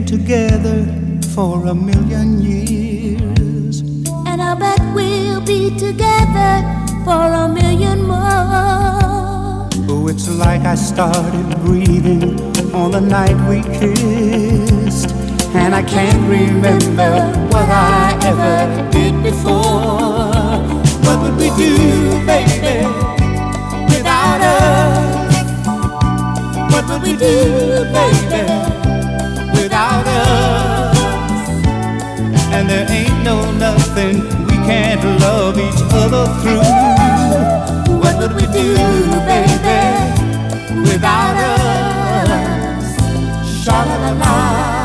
together for a million years. And I bet we'll be together for a million more. Oh, it's like I started breathing on the night we kissed, and I can't remember what I ever did before. What would we do, baby, without us? What would we do, baby, without us? And there ain't no nothing we can't love each other through. What would we do, baby, without us? Sha-la-la-la.